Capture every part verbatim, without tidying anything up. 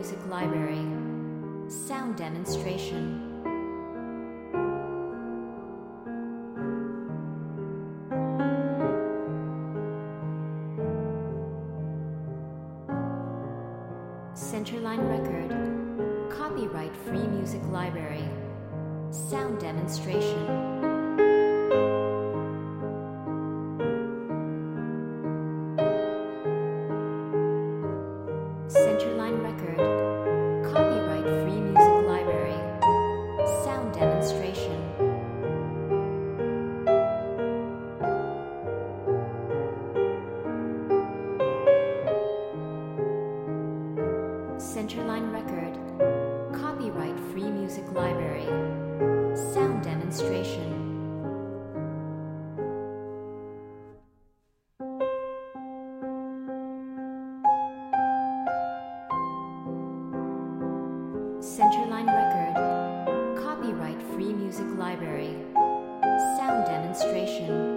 Music Library. Sound demonstration. Centerline Record. Copyright Free Music Library. Sound demonstration. Centerline Record. Copyright Free Music Library. Sound demonstration. Centerline Record. Copyright Free Music Library. Sound demonstration. Centerline Record. Copyright Free Music Library. Sound demonstration.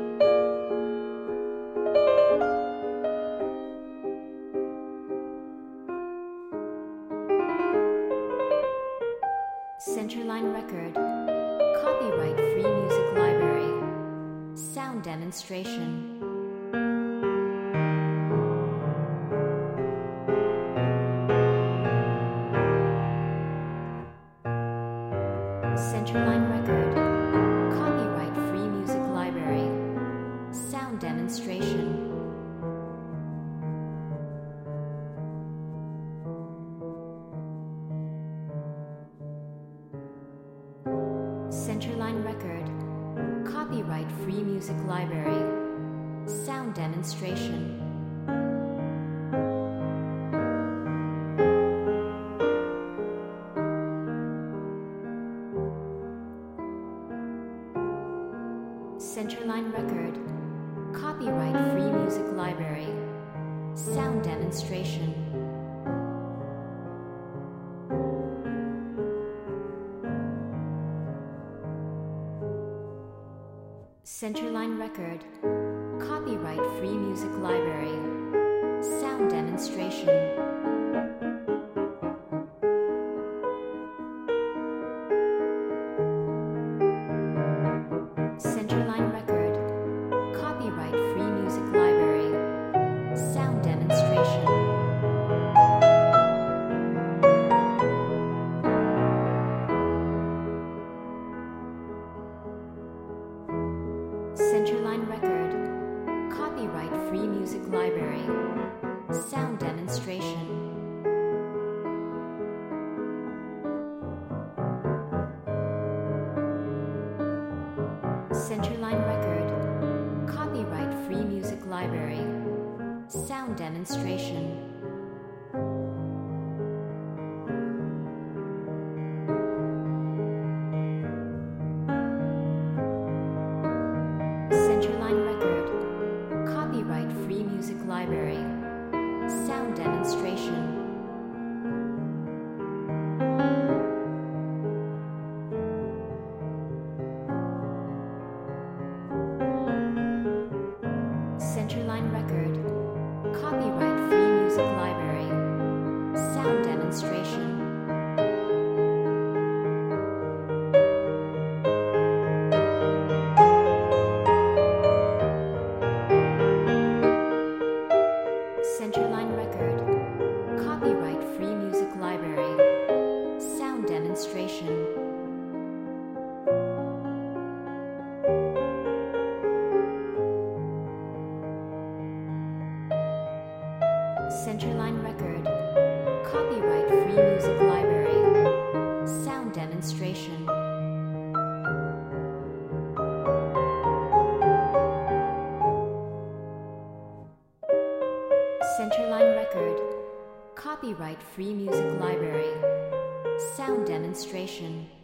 Centerline Record. Copyright Free Music Library. Sound demonstration. Centerline Record. Copyright Free Music Library. Sound demonstration. Centerline Record. Copyright Free Music Library. Sound demonstration. Centerline Record. Copyright Free Music Library. Sound demonstration. Centerline Record. Copyright Free Music Library. Sound demonstration. Centerline Record. Copyright Free Music Library. Sound demonstration. Centerline Record. Copyright Free Music Library. Sound demonstration. Centerline Record. Copyright Free Music Library. Sound demonstration. Centerline Record. Copyright Free Music Library. Sound demonstration. Centerline Record. Copyright Free Music Library. Sound demonstration. Centerline Record. Copyright Free Music Library. Sound demonstration. Centerline Record. Copyright Free Music Library. Sound demonstration. Centerline Record. Copyright Free Music Library. Sound demonstration.